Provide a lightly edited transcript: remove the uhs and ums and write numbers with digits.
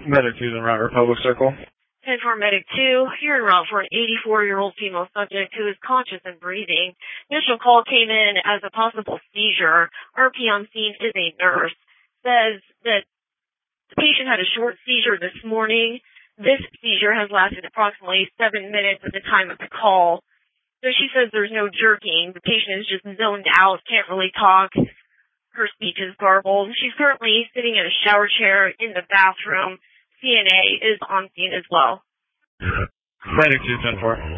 Medic 2's in Route Republic Circle. 10-4 Medic 2, you're en route for an 84-year-old female subject who is conscious and breathing. Initial call came in as a possible seizure. RP on scene is a nurse. Says that the patient had a short seizure this morning. This seizure has lasted approximately 7 minutes at the time of the call. So she says there's no jerking. The patient is just zoned out, can't really talk. Her speech is garbled. She's currently sitting in a shower chair in the bathroom. CNA is on scene as well. Medic 2, 10-4.